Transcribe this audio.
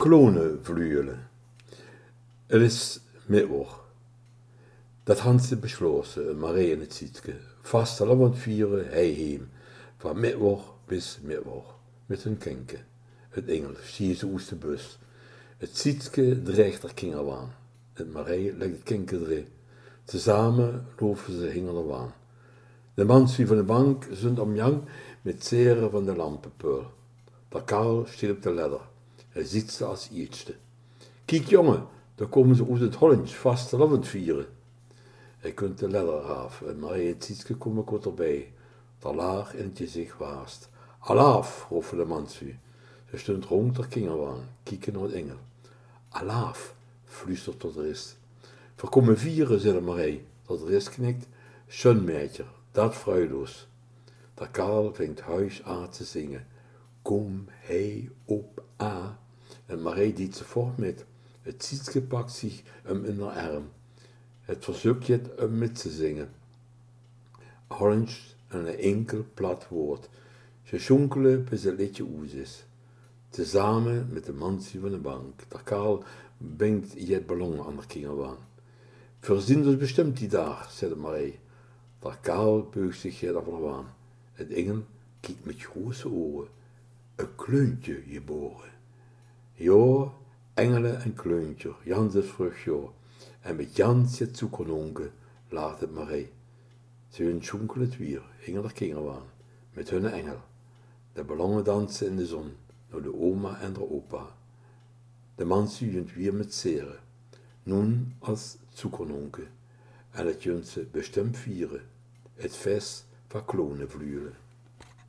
Klonenvlügelen. Het is mittwoch. Dat hadden ze besloten, Marie en het zietke. Vastelavond vieren, hij heen. Van mittwoch bis mittwoch. Met hun kinken. Het engel, zie ze uit de bus. Het zietke dreigt er kinderen aan. Het Marie legt het kinken erin. Tezamen lopen ze hingelen aan. De mensen van de bank zijn omjang met zeren van de lampenpeul. De Karl staat op de ladder. Hij ziet ze als ietste. Kijk jongen, daar komen ze uit het Hollands vastelavond vieren. Hij kunt de ladder af en Marie en Sietske komen kort erbij. Daar laag in het gezicht waast. Alaaf, roepen de mensen. Ze stond rond de kinderen aan, kijken naar het engel. Alaaf, fluistert tot de rest. We komen vieren, zei Marie. Tot de rest knikt. Schön meidje, dat fruiloos. De Karl vindt huis aan te zingen. Kom hij op A. En Marie diet ze voort met. Het Sietske pakt zich hem in haar arm. Het verzoekt je hem met te zingen. Hollands en een enkel plat woord. Ze schonkelen bis het liedje uit is. Tezamen met de mansie van de bank. De Karl brengt je het ballon aan de kinderen aan. Verzin ons bestemd die dag, zei Marie. De Karl buigt zich je over aan. Het engel kijkt met grote ogen. Een kleuntje geboren. Ja, engelen en kleuntje, Jans is vrucht, ja. En met Jans het zoekernonke, laat het Marie. Ze hun schonkelen het weer, hingen er kinderen aan, met hun engel. De ballonnen dansen in de zon, naar de oma en de opa. De man zuigt weer met zeren, nun als zoekernonke. En het junt ze bestemd vieren, het feest van klonenvlügelen.